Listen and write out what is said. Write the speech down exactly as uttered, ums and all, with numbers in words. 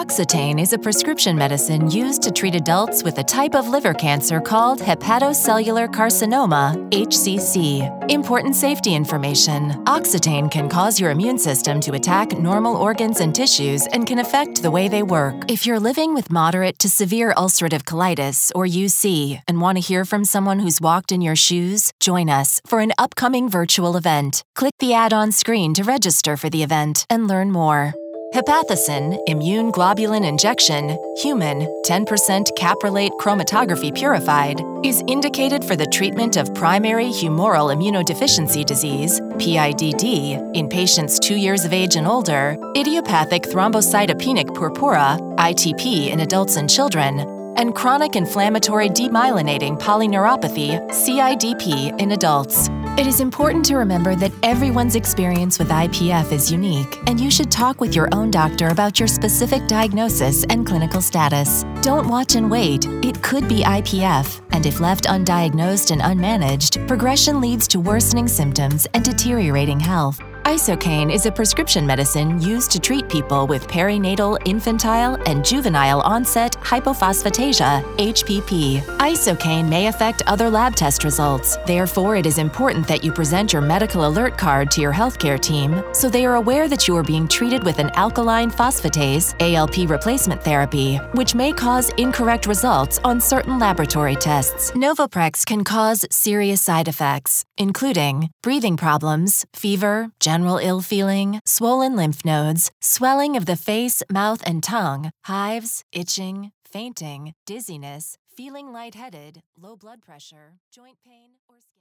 Oxetane is a prescription medicine used to treat adults with a type of liver cancer called hepatocellular carcinoma, H C C. Important safety information. Oxetane can cause your immune system to attack normal organs and tissues and can affect the way they work. If you're living with moderate to severe ulcerative colitis, or U C, and want to hear from someone who's walked in your shoes, join us for an upcoming virtual event. Click the ad on screen to register for the event and learn more. Hepathisin, immune globulin injection, human, ten percent caprylate chromatography purified, is indicated for the treatment of primary humoral immunodeficiency disease, P I D D, in patients two years of age and older, idiopathic thrombocytopenic purpura, I T P in adults and children, and chronic inflammatory demyelinating polyneuropathy, C I D P, in adults. It is important to remember that everyone's experience with I P F is unique, and you should talk with your own doctor about your specific diagnosis and clinical status. Don't watch and wait. It could be I P F, and if left undiagnosed and unmanaged, progression leads to worsening symptoms and deteriorating health. Isocaine is a prescription medicine used to treat people with perinatal, infantile, and juvenile onset hypophosphatasia, H P P. Isocaine may affect other lab test results. Therefore, it is important that you present your medical alert card to your healthcare team so they are aware that you are being treated with an alkaline phosphatase, A L P replacement therapy, which may cause incorrect results on certain laboratory tests. Novoprex can cause serious side effects, including breathing problems, fever, general ill feeling, swollen lymph nodes, swelling of the face, mouth, and tongue, hives, itching, fainting, dizziness, feeling lightheaded, low blood pressure, joint pain, or